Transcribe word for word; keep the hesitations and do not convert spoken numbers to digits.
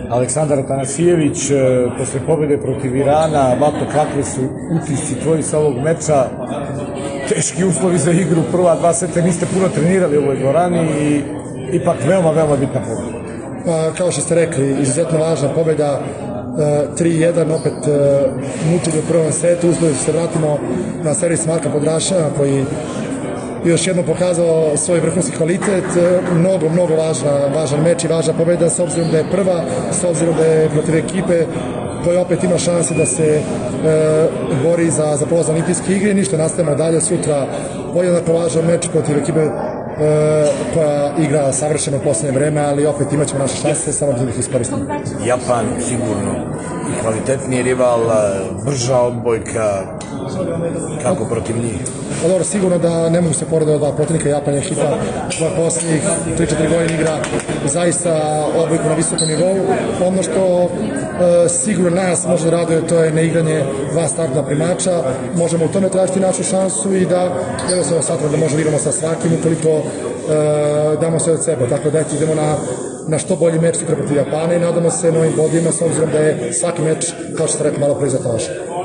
Aleksandar Atanasijević, posle pobjede protiv Irana, Vato, kakve su utisci tvoji sa ovog meča? Teški uslovi za igru, prva dva seta, niste puno trenirali u ovoj dvorani i ipak veoma, veoma bitna pobjeda. Kao što ste rekli, izuzetno važna pobjeda, tri jedan, opet mučili u prvom setu, uspeli se vratimo na servis Marka Podrašana koji još jednom pokazao svoj vrhunski kvalitet, mnogo, mnogo važna, važan meč i važna pobjeda s obzirom da je prva, s obzirom da je protiv ekipe koja opet ima šanse da se e, bori za, za prolaz olimpijske igre. Ništa, nastavimo dalje sutra, podjednako važan meč protiv ekipe e, koja igra savršeno u posljednje vreme, ali opet imat ćemo naše šanse, samo da ih iskoristimo. Japan, sigurno, i kvalitetniji rival, brža odbojka, kako protiv njih? Pa dobro, sigurno da ne mogu se porediti dva protivnika. Japan je ekipa koja posljednjih tri četiri godine igra zaista odbojku na visokom nivou. Ono što e, sigurno nas može da raduje, to je neigranje dva startna primača. Možemo u tome tražiti našu šansu i da jednostavno smatram da možemo igramo sa svakim ukoliko e, damo sve od sebe. Tako da idemo na na što bolji meč sutra protiv Japana i nadamo se novim bodima s obzirom da je svaki meč, kao što ste rekli, malo proizvata vaša.